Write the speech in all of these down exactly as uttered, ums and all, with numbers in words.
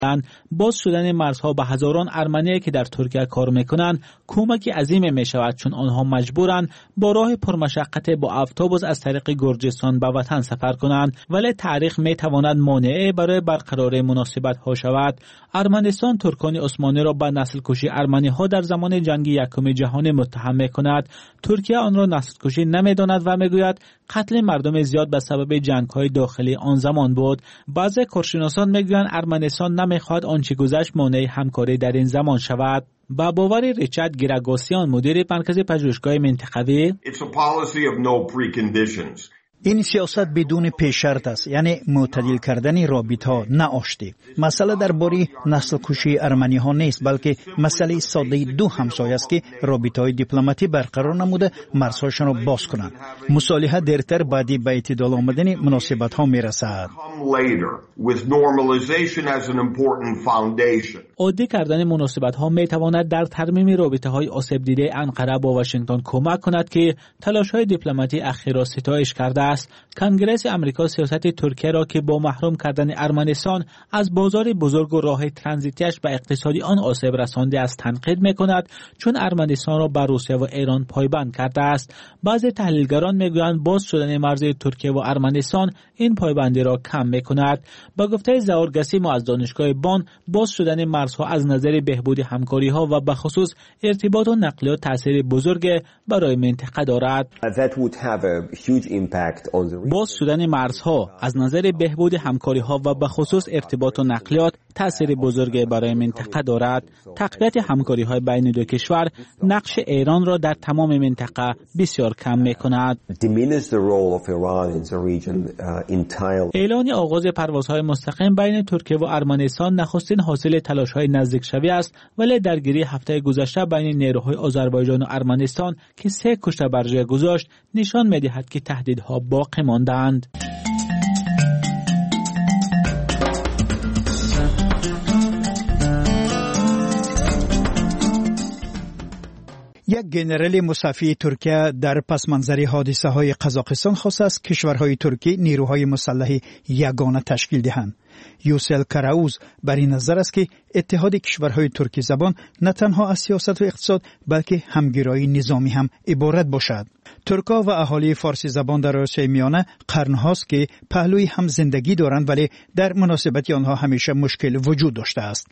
باز شدن مرزها به هزاران ارمنی که در ترکیه کار میکنند کمکی عظیم میشود، چون آنها مجبورند با راه پرمشقت با اتوبوس از طریق گرجستان به وطن سفر کنند، ولی تاریخ میتواند مانع برای برقراری مناسبت ها شود. ارمنستان ترکان عثمانی را به نسل کشی ارمنی ها در زمان جنگ یکم جهانی متهم میکند. ترکیه آن را نسل کشی نمیداند و میگوید قتل مردم زیاد به سبب جنگ های داخلی آن زمان بود. بعضی کارشناسان میگویند ارمنستان نمیخواهد آنچه گذشت مانع همکاری در این زمان شود. با باور ریچارد گیراگاسیان، مدیر مرکز پژوهشگاه منطقوی، این سیاست بدون پیش شرط است، یعنی معتدل کردن رابطه‌ها نه آشتی. مسئله درباره نسل کشی ارمنی ها نیست، بلکه مسئله ساده دو همسایه است که رابطه‌های دیپلماتی برقرار نموده مرزهایشان را باز کنند. مصالحه دیرتر بعدی به اعتدال آمدن مناسبت ها میرسد. عادی کردن مناسبت ها می تواند در ترمیم رابطه های آسیب دیده انقره با واشنگتن کمک کند که تلاش های دیپلماتی اخیر را ستایش کرده است. کنگره امریکا سیاست ترکیه را که با محروم کردن ارمنستان از بازار بزرگ و راه ترانزیتیش به اقتصادی آن آسیب رسانده است تنقید میکند، چون ارمنستان را به روسیه و ایران پایبند کرده است. بعضی تحلیلگران میگویند باز شدن مرز ترکیه و ارمنستان این پایبندی را کم میکند. با گفته ظهور گسیم از دانشگاه بان، باز شدن مرزها از نظر بهبود همکاری ها و به خصوص ارتباط و نقلیات تاثیر بزرگ برای منطقه دارد. باز شدن مرزها از نظر بهبود همکاری ها و به خصوص ارتباط و نقلیات تاثیر بزرگ برای منطقه دارد. تقویت همکاری های بین دو کشور نقش ایران را در تمام منطقه بسیار کم می کند. اعلان آغاز پروازهای مستقیم بین ترکیه و ارمنستان نخستین حاصل تلاش های نزدیک شوی است، ولی درگیری هفته گذشته بین نیروهای آذربایجان و ارمنستان که سه کشته بر جای گذاشت نشان می دهد که تهدیدها باقی ماندند. یک گنرال مصافی ترکیه در پس منظر حادثه های قزاقستان خواست است کشورهای ترکی نیروهای مسلح یگانه تشکیل دهند. یوسل کراوز بر این نظر است که اتحاد کشورهای ترکی زبان نه تنها از سیاست و اقتصاد بلکه همگرایی نظامی هم عبارت باشد. ترکا و اهالی فارسی زبان در آسیای میانه قرنهاست که پهلوی هم زندگی دارند، ولی در مناسبت آنها همیشه مشکل وجود داشته است.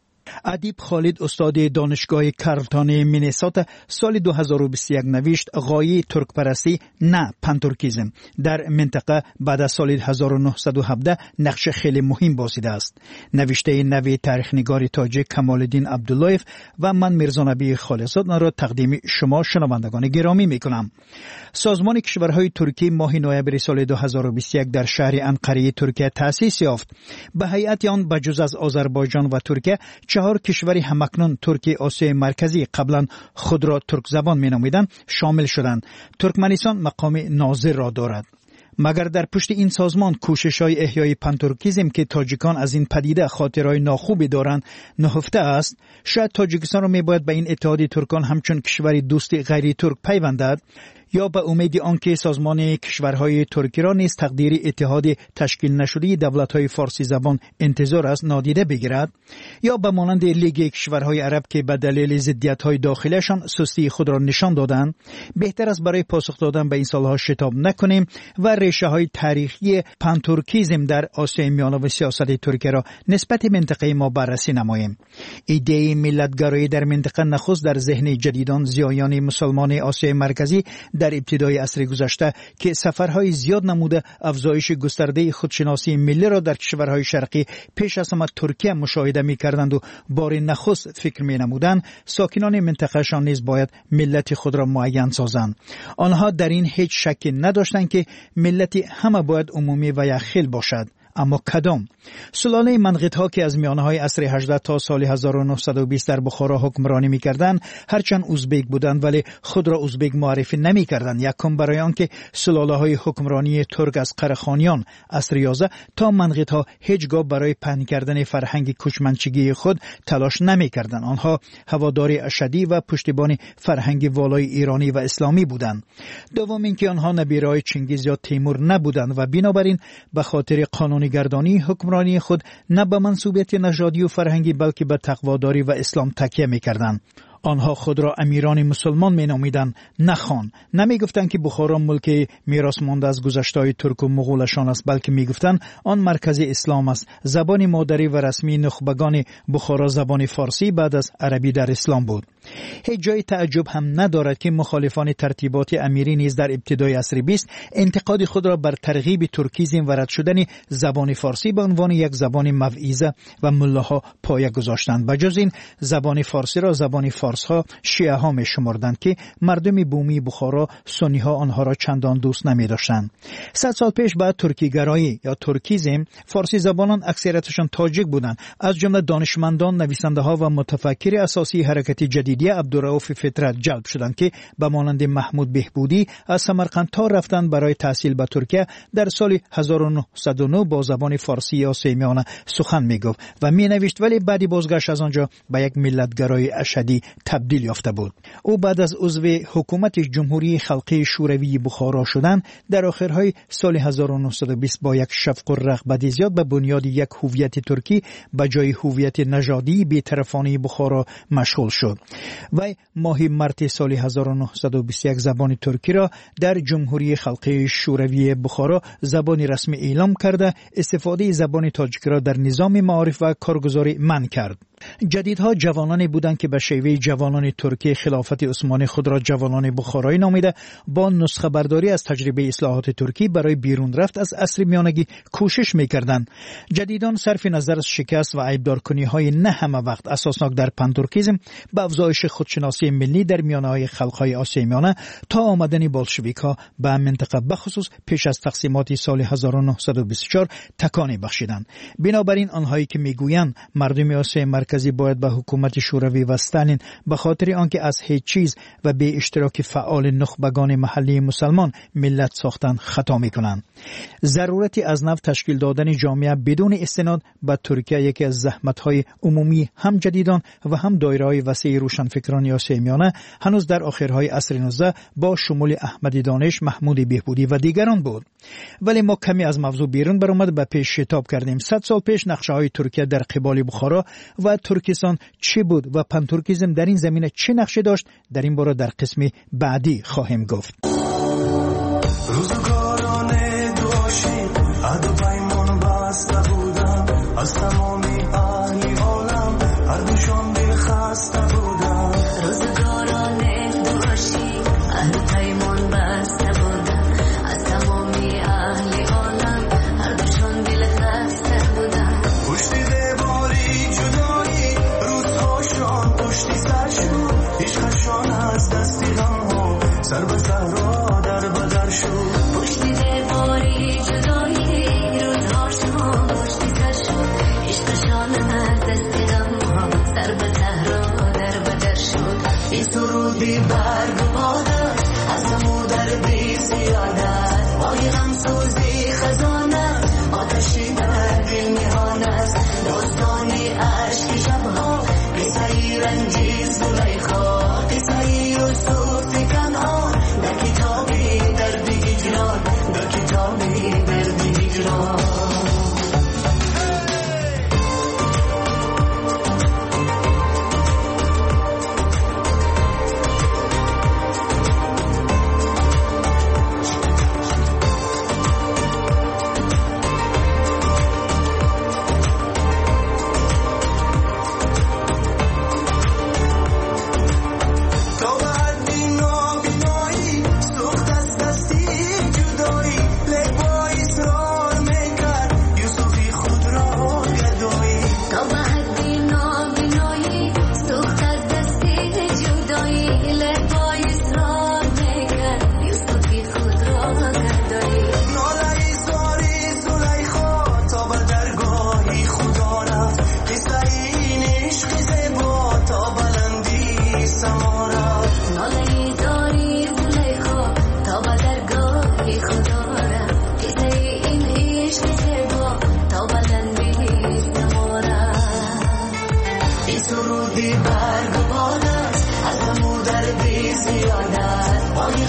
ادیب خالد استاد دانشگاه کارلتون مینیسوتا سال دو هزار و بیست و یک نوشت غایه ترک پرستی نه پانترکیزم در منطقه بعد از سال هزار و نهصد و هفده نقش خیلی مهم بازیده است. نوشته نوی تاریخ‌نگار تاجیک کمال الدین عبداللهیف و من میرزا نبی خالص‌زاده را تقدیم شما شنوندگان گرامی میکنم. سازمان کشورهای ترکی ماه نوامبر سال دو هزار و بیست و یک در شهر انقره ترکیه تأسیس یافت. به هیئت آن بجز از آذربایجان و ترکیه چهار کشوری همکنون ترکی آسیای مرکزی قبلا خود را ترک زبان می نامیدند شامل شدند. ترکمنستان مقام ناظر را دارد. مگر در پشت این سازمان کوشش‌های احیای پانترکیزم که تاجیکان از این پدیده خاطرهای ناخوبی دارند نهفته است؟ شاید تاجیکستان را میباید به این اتحاد ترکان همچون کشوری دوست غیر ترک پیوندد، یا به امید آنکه سازمان کشورهای ترکی را نیز تقدیر اتحاد تشکیل نشده دولت‌های فارسی زبان انتظار است نادیده بگیرد، یا به مانند لیگ کشورهای عرب که به دلیل ضدیت‌های داخلیشان سستی خود را نشان دادند. بهتر است برای پاسخ دادن به این سوال‌ها شتاب نکنیم و ریشه‌های تاریخی پانترکیزم در آسیای میانه و سیاست ترکیه را نسبت منطقه ما بررسی نماییم. ایده ملت‌گرایی در منطقه نخست در ذهن جدیدان زیایان مسلمان آسیای مرکزی در ابتدای عصر گذشته که سفرهای زیاد نموده افزایش گسترده خودشناسی ملی را در کشورهای شرقی پیش از همه ترکیه مشاهده می‌کردند و بار نخست فکر می‌نمودند ساکنان منطقه‌شان نیز باید ملت خود را معین سازند. آنها در این هیچ شکی نداشتند که ملتی همه باید عمومی و یخیل باشد. اما کدام؟ سلاله منقطها که از میانه‌های عصر هجده تا سال هزار و نهصد و بیست در بخارا حکمرانی می‌کردند، هرچند ازبک بودند ولی خود را ازبک معرفی نمی‌کردند. یکم برای آنکه سلاله‌های حکمرانی ترک از قره‌خانیان عصر یازده تا منقطها هیچگاه برای پهن کردن فرهنگ کوچمنچگی خود تلاش نمی‌کردند. آنها هوادار اشدی و پشتیبان فرهنگ والای ایرانی و اسلامی بودند. دوم اینکه آنها نبیرای چنگیز یا تیمور نبودند و بنابراین به خاطر قانون گردانی حکمرانی خود نه به منسوبیت نژادی و فرهنگی بلکه به تقواداری و اسلام تکیه می‌کردند. آنها خود را امیران مسلمان می نامیدند، نه خان. نمی گفتند که بخارا ملک میراث مانده از گذشته‌های ترک و مغولشان است، بلکه می گفتند آن مرکز اسلام است. زبان مادری و رسمی نخبگان بخارا زبان فارسی بعد از عربی در اسلام بود. هیچ جای تعجب هم ندارد که مخالفان ترتیبات امیری نیز در ابتدای عصر بیست انتقاد خود را بر ترغیب ترکیزم و رد شدن زبان فارسی به عنوان یک زبان موعظه و ملاها پایه گذاشتند. بجز این زبان فارسی را زبان فارسی ها شیعه ها می شمردند که مردم بومی بخارا سنی ها آنها را چندان دوست نمی داشتند. صد سال پیش بعد ترکی گرایی یا ترکیزم فارسی زبانان اکثریتشان تاجیک بودند. از جمله دانشمندان، نویسنده ها و متفکر اساسی حرکت جدیدیه عبدالرؤوف فطرت جلب شدند که به مانند محمود بهبودی از سمرقند تا رفتند برای تحصیل به ترکیه در سال هزار و نهصد و نه با زبان فارسی یا سیمیانه سخن می گفت و می نوشت، ولی بعدی بازگشت از آنجا به یک ملتگرای اشدی تبدیل یافته بود. او بعد از عضو حکومت جمهوری خلقی شوروی بخارا شدن در آخرهای سال هزار و نهصد و بیست با یک شفق و رغبت زیاد به بنیاد یک هویت ترکی به جای هویت نژادی بی‌طرفانه بخارا مشغول شد. و ماه مارس سال هزار و نهصد و بیست و یک زبان ترکی را در جمهوری خلقی شوروی بخارا زبان رسمی اعلام کرده، استفاده زبان تاجیک را در نظام معارف و کارگزاری منع کرد. جدیدها جوانانی بودند که به شیوه جوانان ترکی خلافت عثمانی خود را جوانان بخارایی نامیده با نسخه برداری از تجربه اصلاحات ترکی برای بیرون رفت از عصر میانگی کوشش می‌کردند. جدیدان صرف نظر از شکست و عیبدارکنی های نه همه وقت اساسناک در پنترکیزم به افزایش خودشناسی ملی در میانه خلق‌های آسیای میانه تا آمدن بولشویک‌ها به منطقه بخصوص پیش از تقسیمات سال هزار و نهصد و بیست و چهار تکانی بخشیدند. بنابراین آنهایی که میگویند مردم آسیای مرکزی باید به حکومت شوروی و استالین به خاطر آنکه از هیچ چیز و به اشتراک فعال نخبگان محلی مسلمان ملت ساختن خطا میکنند. ضرورتی از نو تشکیل دادن جامعه بدون استناد به ترکیه یکی از زحمت‌های عمومی هم جدیدان و هم دایره‌های وسیع روشنفکران آسیای میانه هنوز در آخرهای عصر نوزده با شمول احمدی دانش، محمود بهبودی و دیگران بود. ولی ما کمی از موضوع بیرون برآمد به پیش شتاب کردیم. صد سال پیش نقشه‌های ترکیه در قبال بخارا و ترکستان چی بود و پنترکیزم در این زمینه چه نقشه داشت، در این باره در قسم بعدی خواهیم گفت. روزگاران دوشی عهد پیمان بسته بودم، از تمامی اهل عالم هر دوشان دل خسته بودم. روزگاران دوشی عهد پیمان بسته بودم، از تمامی اهل عالم هر دوشان دل خسته بودم. پشت دیواری جدایی روزهاشان پشتی سر شد، عشقشان از دستی غم ها سر به صحرا در بدر شد. پشت دیواری جدایی روزهاشان پشتی سر شد، عشقشان از دستی غم ها سر به صحرا در بدر شد. این سرودی برگ و بادر از همو دردی زیادت، وای غم سوزی خزانه آتشی در دل میهان است. داستانی عشق شبها قصه رنجی زلیخا، قصه یوسف کنعان در کتابی درد هجران، در کتابی درد هجران.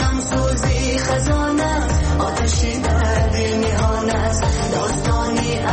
خزانه آتشی در دل میهان است. داستانی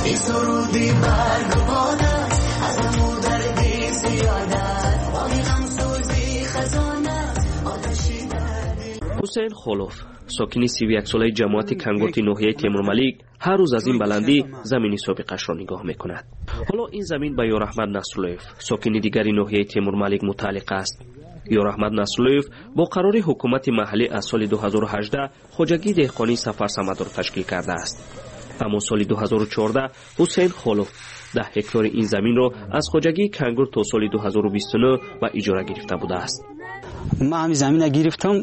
حسین خلوف ساکن سی و یک ساله جماعت کنگورت ناحیه تیمورملیک هر روز از این بلندی زمین سابقش را نگاه میکند. حالا این زمین به یاراحمد نصراللویف ساکن دیگری ناحیه تیمورملیک متعلق است. یاراحمد نصراللویف با قرار حکومت محلی از سال دو هزار و هجده خوجگی دهقانی سفر سمد را تشکیل کرده است. اما سال دو هزار و چهارده حسین خلوف ده هکتار این زمین را از خوجگی کنگورت تا سال دو هزار و بیست و نه به اجاره گرفته بوده است. من همین زمین گرفتم،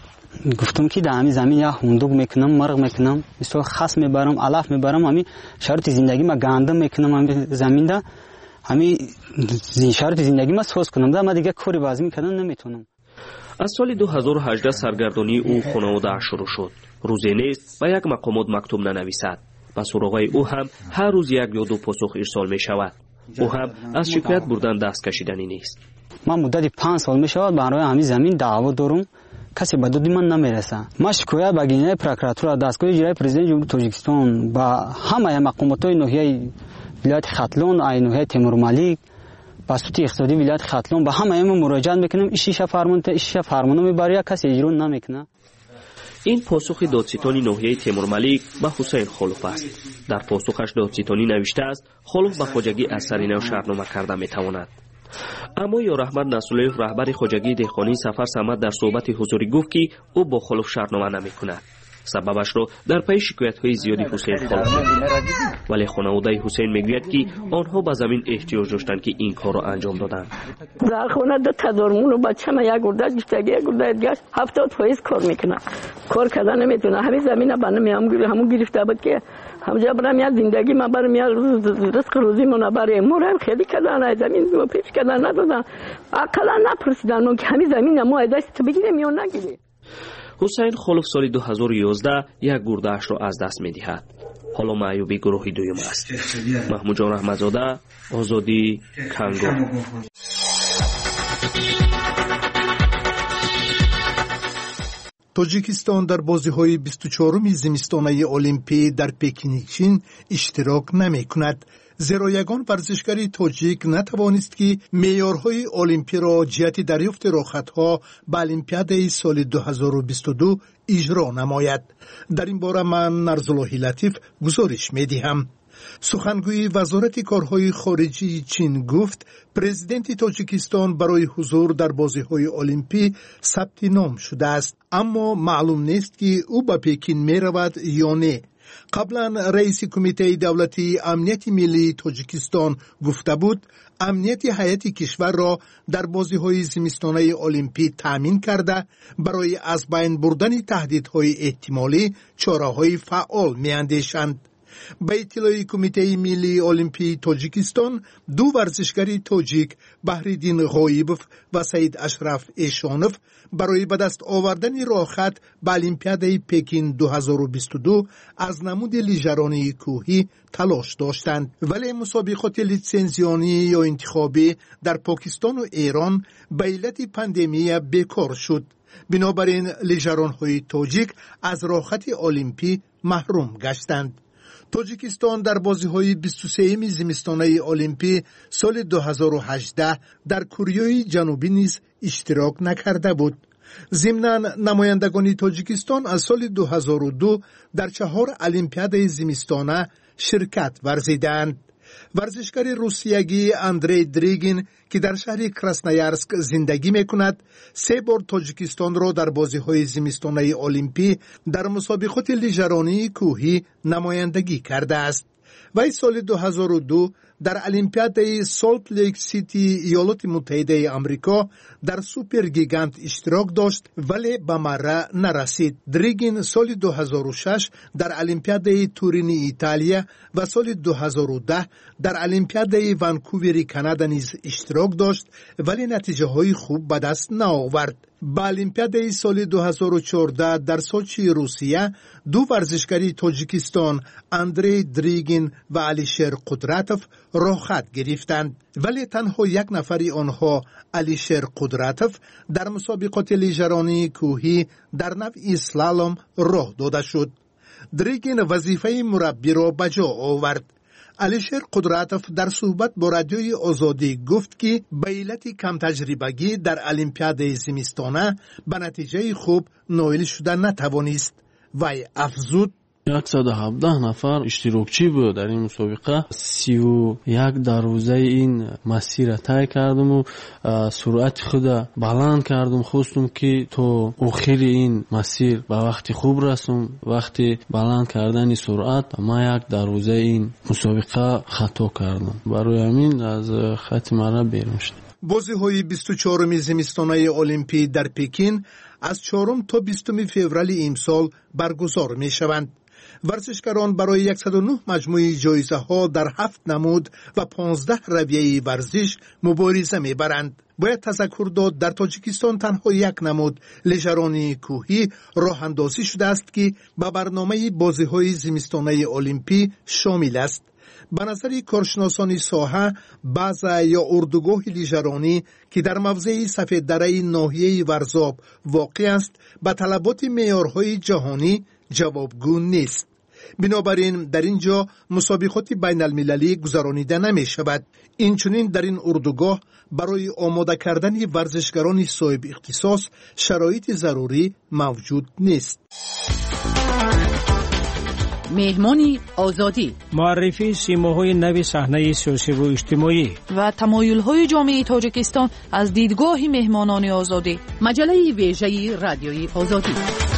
گفتم که در همین زمین یا هندوق میکنم، مرغ میکنم، مثلا خس میبرم، علف میبرم، همین شرط زندگی ما گندم میکنم همین زمین ده، همین شرط زندگی ما سوز کنم ده، من دیگه کاری بازی میکنم نمیتونم. از سال دو هزار و هجده سرگردانی او خانواده شروع شد. روزی نیست و یک مقامات مکتوب ننویسد. و سراغ او هم هر روز یک یا دو پاسخ ارسال می شود. او هم از شکایت بردن دست کشیدنی نیست. من مدت پنج سال می شود برای همین زمین دعوا دارم، کسی به داد من نمیرسه. من شکایت به گینه پروکراتور دستگاه اجرایی پرزیدنت جمهوری تاجیکستان و همه مقامات ناحیه ولایت ختلون، ای ناحیه تیمورملیک، بسیط اقتصادی ولایت ختلون به همه ما مراجعه میکنیم. ایشیش فرمان تا ایشیش فرمانو میبره، کسی اجرا نمیکنه. این پاسخ دادستانی ناحیه تیمورملیک به حسین خلوف است. در پاسخش دادستانی نوشته است خلوف به خوجگی از سر نو شرطنامه کرده میتواند. اما یاراحمد نصراللویف رهبر خوجگی دهقانی سفر سمد در صحبت حضوری گفت که او با خلوف شرطنامه نمیکند. سببش را در پی شکایت‌های زیادی حسین خلوف. ولی خانواده حسین میگوید که آنها به زمین احتیاج داشتند که این کار را انجام دادند. در خانه دو تدارمون و بچه‌م یک گرده گشتگی یک گرده گشت هفتاد فایز کار میکنه. کار کردن نمیتونه. همین زمین بنده میام همون گرفته بود که همجا برام یاد زندگی ما برام یاد رزق روزی من برای مورم خیلی کردن زمین رو پیش کردن ندادن. عقلا نپرسیدن که همین زمین ما دست تو بگیریم یا نگیریم. حسین خلوف سال دو هزار و یازده یک گرده‌اش را از دست می‌دهد. حالا معیوبی گروهی دوم است. محمود جان رحمتزاده، آزادی، کنگو. تاجیکستان در بازی‌های بیست و چهارم زمستانه المپی در پکین چین اشتراک نمی‌کند. زیرا یگان ورزشکاری تاجیک نتوانست که معیارهای المپی را جهت دریافت راحت‌ها به المپیاد سال دو هزار و بیست و دو اجرا نماید. در این باره من نرزالله لطیف گزارش می‌دهم. سخنگوی وزارت کارهای خارجی چین گفت پرزیدنت تاجیکستان برای حضور در بازی‌های المپی ثبت نام شده است، اما معلوم نیست که او به پکین می‌رود یا نه. قبلا رئیس کمیته دولتی امنیت ملی تاجیکستان گفته بود امنیت هیئت کشور را در بازی‌های زمستانه المپی تامین کرده برای از بین بردن تهدیدهای احتمالی چاره‌های فعال می‌اندیشند. به اطلاع کمیته ملی المپی تاجیکستان دو ورزشکاری تاجیک بهرالدین غایبوف و سید اشرف ایشانوف برای به دست آوردن راحت به المپیاد پکین دو هزار و بیست و دو از نمود لیژرانی کوهی تلاش داشتند، ولی مسابقات لیسانسیانی یا انتخابی در پاکستان و ایران به علت پاندمی بیکار شد. بنابراین لیژران‌های تاجیک از راحت المپی محروم گشتند. تاجیکستان در بازی‌های بیست و سوم زمستانه المپی سال دو هزار و هجده در کره جنوبی نیز اشتراک نکرده بود. ضمناً نمایندگان تاجیکستان از سال دو هزار و دو در چهار المپیاد زمستانه شرکت ورزیدند. ورزشکار روسیایی اندری دریگین که در شهر کراسنایارسک زندگی میکند سه بار تاجیکستان را در بازی‌های زمستانه المپی در مسابقات لیژرانی کوهی نمایندگی کرده است. وی سال دو هزار و دو در المپیاد سالت لیک سیتی ایالات متحده آمریکا در سوپر گیگانت اشتراک داشت ولی به مره نرسید. دریگین سال دو هزار و شش در المپیاد تورین ایتالیا و سال دو هزار و ده در المپیاد ونکوور کانادا نیز اشتراک داشت ولی نتیجه های خوب به دست نآورد. با المپیاد سال دو هزار و چهارده در سوچی روسیه دو ورزشکاری تاجیکستان اندری دریگین و علیشیر قدرتوف راحت گرفتند، ولی تنها یک نفری آنها علیشیر قدرتوف در مسابقات لیژرانی کوهی در نوع اسلالوم راه داده شد. دریگین وظیفه مربی را به جا آورد. علیشیر قدرتوف در صحبت با رادیوی آزادی گفت که به علت کم تجربگی در المپیاد زمستانه به نتیجه خوب نائل شدن نتوانست. وی افزود صد و هفده نفر اشتراکچی بود در این مسابقه. سی و یک در روزه این مسیر طی کردم و سرعت خود بلند کردم. خواستم که تو آخر این مسیر به وقت خوب رسم. وقتی بلند کردن سرعت ما یک در روزه این مسابقه خطا کردم. برای همین از خط مرا بیرون شدم. بازی‌های بیست و چهارم زمستانه المپی در پکین از چهارم تا بیستم فوریه امسال برگزار می‌شوند. ورزشکاران برای صد و نه مجموعه جایزه ها در هفت نمود و پانزده رویه ورزش مبارزه میبرند. باید تذکر داد در تاجیکستان تنها یک نمود لژرانی کوهی راه اندازی شده است که به برنامه بازی‌های زمستانه المپی شامل است. به نظر کارشناسان ساحه، بعض یا اردوگاه لژرانی که در موضع سفید دره ناحیه ورزاب واقع است به طلبات معیارهای جهانی جوابگو نیست. بنابراین در اینجا مسابقات بین المللی گذرانیده نمی شود. اینچنین در این اردوگاه برای آماده کردن ورزشکاران صاحب اختصاص شرایط ضروری موجود نیست. مهمانی آزادی، معرفی سیماهای نوی صحنه سیاسی و اجتماعی و تمایل‌های جامعه تاجیکستان از دیدگاه مهمانان آزادی. مجله ویژه رادیوی آزادی.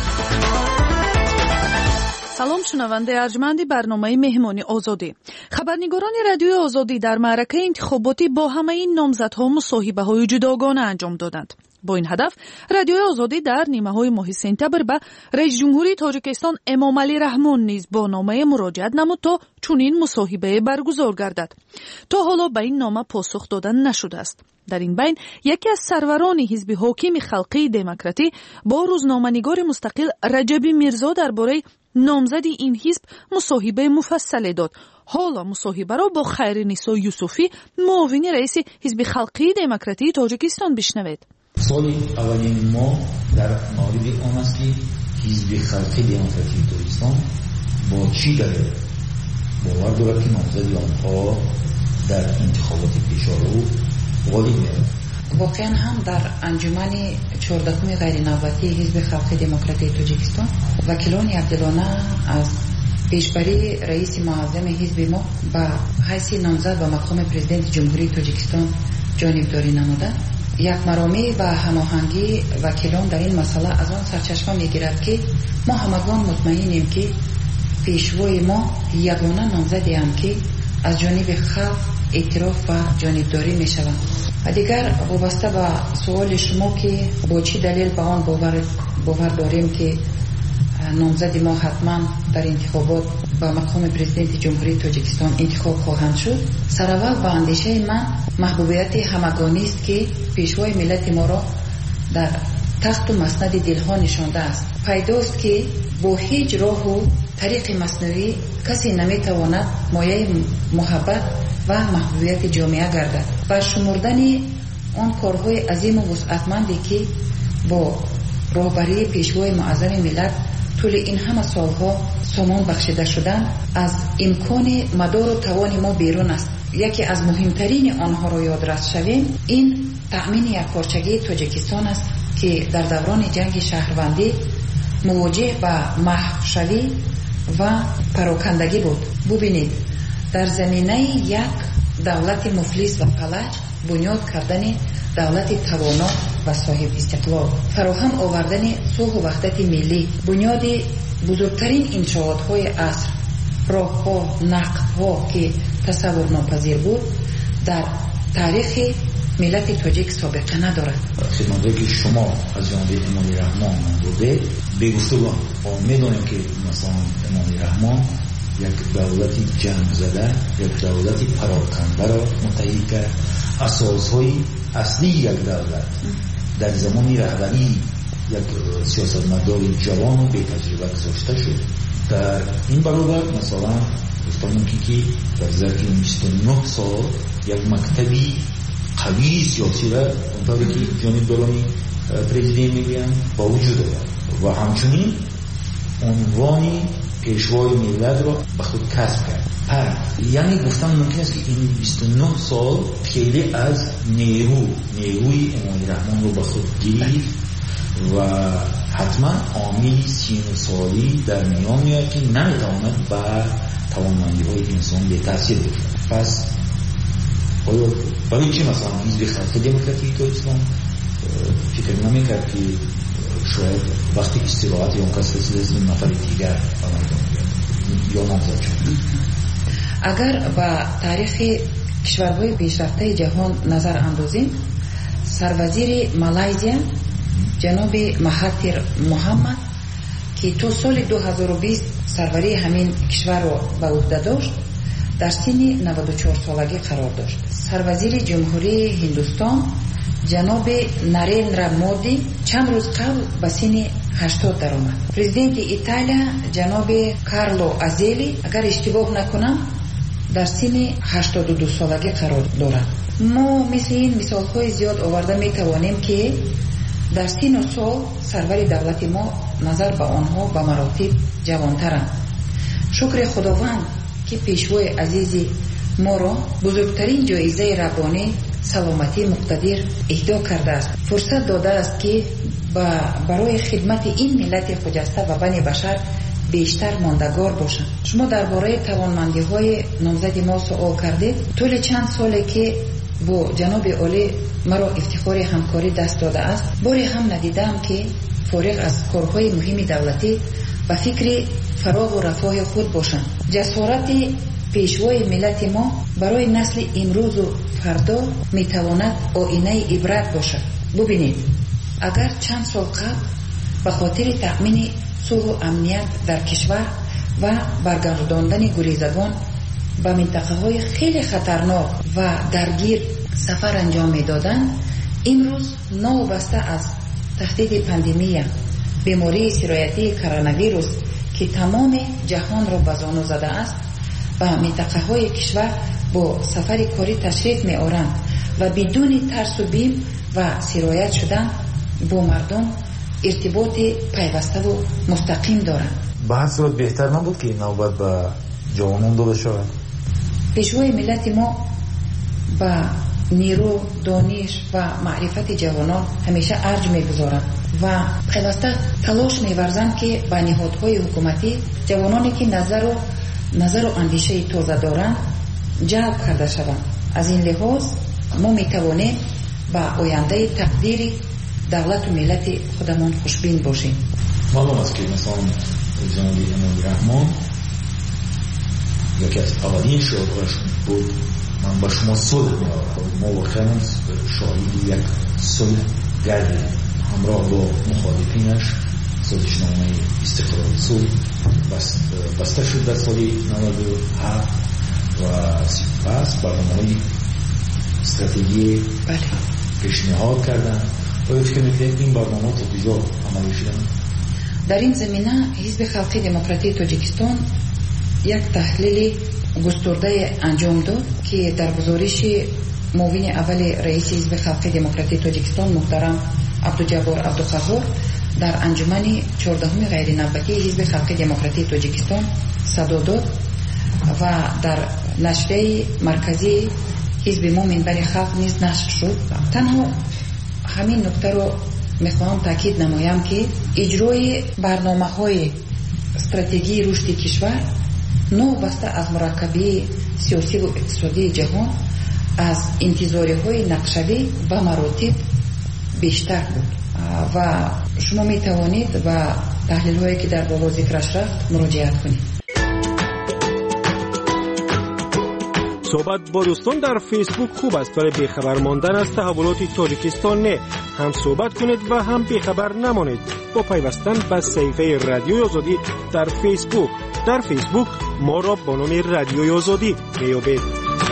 سلام شنونده ارجمند برنامه مهمانی آزادی. خبرنگاران رادیوی آزادی در معرکه انتخاباتی با همه این نامزدها مصاحبه‌های جداگانه انجام دادند. با این هدف رادیوی آزادی در نیمه‌های ماه سپتامبر به رئیس جمهوری تاجیکستان امامعلی رحمان نیز با نامه مراجعت نمود تا چنین مصاحبه برگزار گردد. تا حالا به این نامه پاسخ دادن نشده است. در این بین یکی از سروران حزب حاکم خلقی دموکراتی با روزنامه‌نگار مستقل رجبی میرزا درباره نامزد این حزب مصاحبه مفصل داد. حالا مصاحبه را با خیرنسا یوسفی معاون رئیس حزب خلقی دموکراتی تاجیکستان بشنوید. سالی اولین ما در مورد آن است که حزب خلقی دموکراتی تاجیکستان با چی داره باور دارد که نامزد آنها در انتخابات پیشرو غالب می‌آید. واقعا هم در انجمن چهاردهم غیر نوبتی حزب خلقی دموکراتی تاجیکستان وکیلان عبدالانه از پیشبری رئیس معظم حزب ما به حیث نامزد به مقام پرزیدنت جمهوری تاجیکستان جانبداری نموده. یک مرامی و هماهنگی وکیلان در این مسئله از آن سرچشمه میگیرد که ما همگان مطمئنیم که پیشوای ما یگانه نامزدی هم که از جانب خلق اعتراف و جانبداری می شوند. و دیگر وابسته به سوال شما که با چی دلیل به آن باور, باور داریم که نامزد ما حتما در انتخابات با مقام پرزیدنت جمهوری تاجیکستان انتخاب خواهند شد. سراول با اندیشه من محبوبیت همگانی است که پیشوای ملت ما را در تخت و مسند دلها نشانده است. پیداست که با هیچ راه و طریق مصنوعی کسی نمیتواند مایه محبت و محبوبیت جامعه گردد. برشمردن آن کارهای عظیم و وسعتمندی که با راهبری پیشوای معظم ملت طول این همه سالها سامان بخشیده شدن از امکان مدار و توان ما بیرون است. یکی از مهمترین آنها را یادرس شویم این تأمین یکپارچگی تاجیکستان است که در دوران جنگ شهروندی مواجه به محوشوی و پراکندگی بود. ببینید در زمینه یک دولت مفلس و فلج بنیاد کردن دولت توانا و صاحب استقلال، فراهم آوردن صلح و وحدت ملی، بنیاد بزرگترین انشاءات‌های عصر، راه‌ها، نقب‌ها که تصور ناپذیر بود در تاریخ ملت تاجیک سابقه ندارد. خدمتی که شما از جانب امامعلی رحمان بوده به گفتگو می‌دانیم که مثلا امامعلی رحمان یک دولت جنگ زده، یک دولت پراکنده را متحد کرد. اساس‌های اصلی یک دولت در زمان رهبری یک سیاستمدار جوان و بی تجربه گذاشته شد. در این برابر مثلا گفتم که در ظرف بیست و نه سال یک مکتبی قوی سیاسی را اونطوری که جانبداران پرزیدنت میگن با وجود دارد و همچنین عنوان پیشوای ملت رو به خود کسب کرد. پس یعنی گفتن ممکن است که این بیست و نه سال خیلی از نیرو نیروی امامی رحمان رو به خود گرفت و حتما عامل سی و نه سالی در میان میاد که نمیتواند به توانمندی های انسان به تاثیر بگذارد. پس آیا برای چی مثلا حزب خلق دموکراتیک تاجیکستان فکر نمیکرد که شاید وقتی استراحت یا اون کس رسید نفر دیگر یا نامزد شد؟ اگر با تاریخ کشورهای پیشرفته جهان نظر اندازیم، سروزیر مالایزیا جناب مهاتیر محمد که تو سال دو هزار و بیست سروری همین کشور رو به عهده داشت، در سن نود و چهار سالگی قرار داشت. سروزیر جمهوری هندوستان جناب نریندرا مودی چند روز قبل به سن هشتاد درآمد. پرزیدنت ایتالیا جناب کارلو ازلی اگر اشتباه نکنم در سن هشتاد و دو سالگی قرار دارد. ما مثل این مثال های زیاد آورده می توانیم که در سن و سال سرور دولت ما نظر به آنها به مراتب جوانترند. شکر خداوند که پیشوای عزیز ما را بزرگترین جایزه ربانی سلامتی مقتدر اهدا کرده است. فرصت داده است که برای خدمت این ملت خجسته و بنی بشر بیشتر ماندگار باشند. شما درباره توانمندی های نامزد ما سوال کردید. طول چند ساله که با جناب عالی مرا افتخار همکاری دست داده است، باری هم ندیدم که فارغ از کارهای مهم دولتی به فکر فراغ و رفاه خود باشند. جسارت پیشوای ملت ما برای نسل امروز و فردا میتواند آینه عبرت باشد. ببینید، اگر چند سال قبل به خاطر تأمین صلح و امنیت در کشور و برگرداندن گریزگان به منطقه های خیلی خطرناک و درگیر سفر انجام میدادند، امروز نوبسته از تهدید پاندمی بیماری سرایتی کرونا ویروس که تمام جهان را به زانو زده است، به منطقه های کشور با سفر کاری تشریف می آورند و بدون ترس و بیم و سرایت شدن با مردم ارتباط پیوسته و مستقیم دارند. به هر صورت بهتر نبود که این نوبت به جوانان داده شود؟ پیشوای ملت ما با نیرو، دانش و معرفت جوانان همیشه ارج می‌گذارند و پیوسته تلاش می‌ورزند که به نهادهای حکومتی جوانانی که نظر و نظر و اندیشه تازه دارند جلب کرده شوند. از این لحاظ ما می‌توانیم به آینده تقدیر دولت و ملت خودمان خوشبین باشیم. معلوم است که مثلا جناب امامی رحمان یکی از اولین شعارهاشون بود من با شما صلح می‌آورم. ما واقعا شاهد یک صلح گردی همراه با مخالفینش سازشنامه استقرار صلح بسته شد در سال نود و هفت و سپس برنامه‌های استراتژی پیشنهاد کردن. آیا فکر می‌کنید این برنامه تا کجا عملی شدن؟ در این زمینه حزب خلق دموکراتیک تاجیکستان یک تحلیل گسترده انجام داد که در گزارش معاون اول رئیس حزب خلق دموکراتیک تاجیکستان محترم عبدالجبار عبدالقهار در انجمن چهاردهم غیر نوبتی حزب خلق دموکراتیک تاجیکستان صدا داد و در نشریه مرکزی حزب ما منبر خلق نیز نشر شد. تنها همین نکته رو میخواهم تاکید نمایم که اجرای برنامه‌های استراتژی رشد کشور نوبسته از مرکبی سیاسی و اقتصادی جهان از انتظارهای نقشه‌ای و مراتب بیشتر بود و شما می توانید و تحلیل هایی که در بالا ذکرش رفت مراجعت کنید. صحبت با دوستان در فیسبوک خوب است، ولی بیخبر ماندن از تحولات تاجیکستان نه. هم صحبت کنید و هم بیخبر نمانید با پیوستن به صفحه رادیوی آزادی در فیسبوک. در فیسبوک ما را با نام رادیوی آزادی میابید.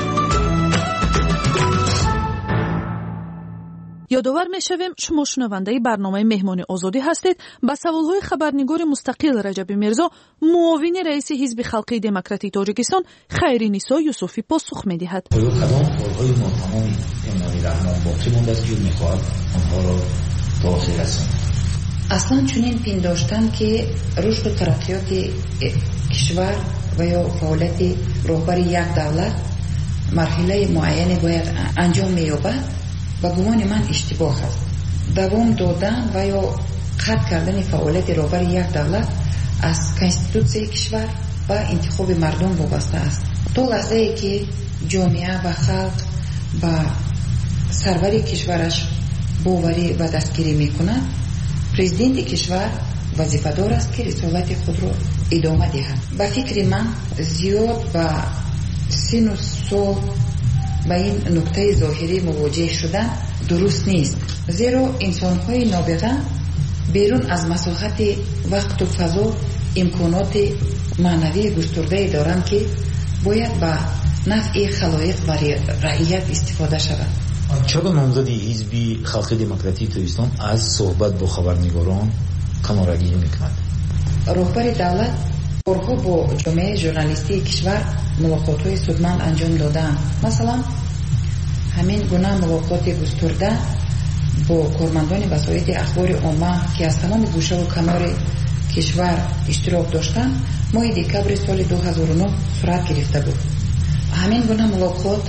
یادآور میشویم شما شنونده برنامه مهمان آزادی هستید. با سوالهای خبرنگار مستقل رجب میرزا معاون رئیس حزب خلق دموکراتیک تاجیکستان خیرنیسا یوسفی پاسخ میدهد. آیا کدام کارهای ناتمام امامی رحمان باقی مانده است که میخواهد آنها را تا آخر رساند؟ اصلا چنین پنداشتن که رشد و ترقیات کشور و یا فعالیت رهبر یک دولت مرحله معینی باید انجام می‌یابد و گمان من اشتباه است. دوام دادن و یا قطع کردن فعالیت رهبر یک دولت از کنستیتوسیای کشور و انتخاب مردم وابسته است. تا لحظه ای که جامعه و خلق با سروری کشورش باوری و دستگیری می‌کند، پرزیدنت کشور وظیفه‌دار است که رسالت خود را ادامه دهد. به فکر من زیاد با سن و سال با این نکته ظاهری مواجه شدن درست نیست، زیرا انسان‌های نابغه بیرون از مساحت وقت و فضا امکانات معنوی گسترده دارند که باید با نفع خلایق و رعیت استفاده شود. چرا نامزد حزب خلق دموکراتی تویستان از صحبت با خبرنگاران کنارگیری میکند؟ رهبر دولت بارها با جامعه ژورنالیستی کشور ملاقات‌های سودمند انجام دادند. مثلا همین گونه ملاقات گسترده با کارمندان وسایل اخبار عامه که از تمام گوشه و کنار کشور اشتراک داشتند ماه دکبر سال دو هزار و نه صورت گرفته بود. همین گونه ملاقات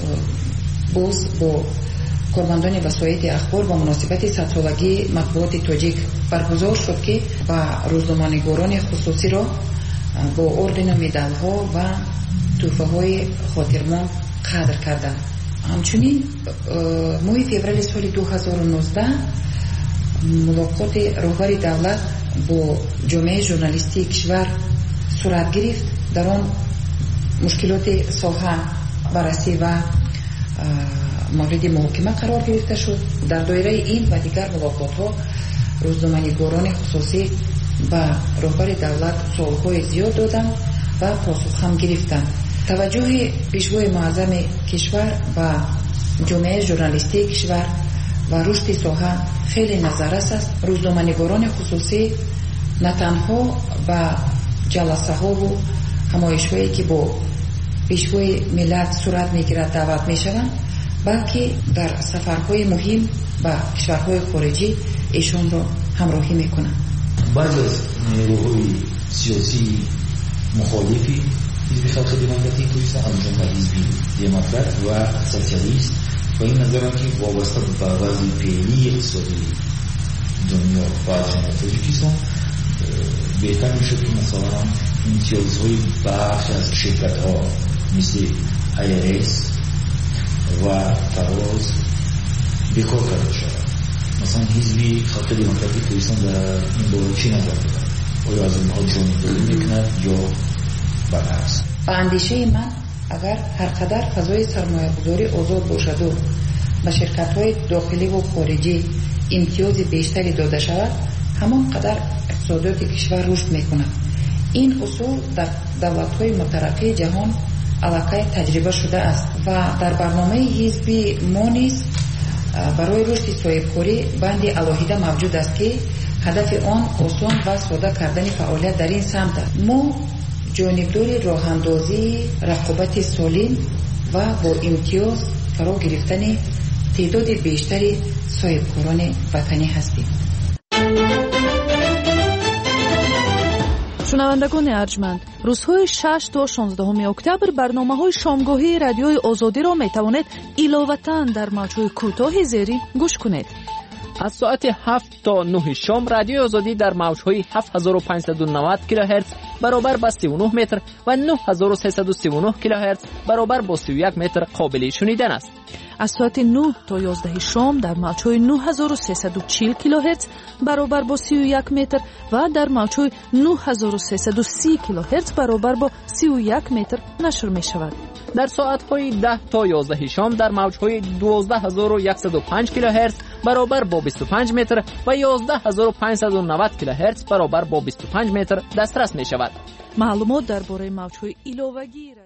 باز با کارمندان وسایل اخبار با مناسبت صد سالگی مطبوعات تاجیک برگزار شد که با روزنامه‌نگاران خصوصی را با اردن و مدال ها و تحفه های خاطرمند قدر کردند. همچنین ماه فوریه سال دو هزار و نوزده ملاقات رهبر دولت با جامعه ژورنالیستی کشور صورت گرفت. در آن مشکلات ساحه بررسی و مورد محاکمه قرار گرفته شد. در دایره این و دیگر ملاقات ها روزنامه‌نگاران خصوصی با رهبر دولت سوال‌های زیاد دادند و پاسخ هم گرفتند. توجه پیشوای معظم کشور و جامعه ژورنالیستی کشور و رشد ساحه خیلی نظررس است. روزنامه‌نگاران خصوصی نه تنها با جلسه ها و همایش‌هایی که با پیشوای ملت صورت می‌گیرد دعوت می‌شوند، بلکه در سفرهای مهم با کشورهای خارجی ایشان را همراهی می‌کنند. بعضی از نیروهای سیاسی مخالفی حزب خلق دموکراتی تویستان از جمله حزب دموکرات و سوسیالیست و این نظرم که وابسته به وضع فعلی اقتصادی دنیا و جمهوری تاجیکستان بهتر میشد که مثلا امتیازهای بخش از شرکت‌ها مثل آی آر اس و تراز بیکار کرده شود. مثلا حزب خلق دموکراتی تویستان در این باره چی نظر دارد؟ آیا از اینها جانبداری میکند یا برعکس؟ با اندیشه من اگر هر قدر فضای سرمایه گذاری آزاد باشد و به شرکت‌های داخلی و خارجی امتیاز بیشتری داده شود، همان قدر اقتصادات کشور رشد میکند. این اصول در دولت‌های مترقی جهان علاقه تجربه شده است و در برنامه حزب ما نیز برای رشد صاحبکاری بند علاهیده موجود است که هدف آن آسان و ساده کردن فعالیت در این سمت است. ما جانبدار راه اندازی رقابت سالم و با امتیاز فرا گرفتن تعداد بیشتری صاحبکاران وطنی هستیم. شنوندگان ارجمند، روزهای شش تا شانزده اکتبر برنامه‌های شامگاهی رادیوی آزادی را می‌توانید علاوه‌اً در موج‌های کوتاه زیری گوش کنید. از ساعت هفت تا نه شام رادیوی آزادی در موج‌های هفت هزار و پانصد و نود کیلوهرتز برابر با سی و نه متر و نه هزار و سیصد و سی و نه کیلوهرتز برابر با سی و یک متر قابل شنیدن است. از ساعت نه تا یازده شام در موج‌های نه هزار و سیصد و چهل کیلوهرتز برابر با سی و یک متر و در موج‌های نه هزار و سیصد و سی کیلوهرتز برابر با سی و یک متر نشر می شود. در ساعت‌های ده تا یازده شام در موج‌های دوازده هزار و صد و پنج کیلوهرتز برابر با بیست و پنج متر و یازده هزار و پانصد و نود کیلوهرتز برابر با بیست و پنج متر دسترس می شود. معلومات درباره موج‌های ایلاوگی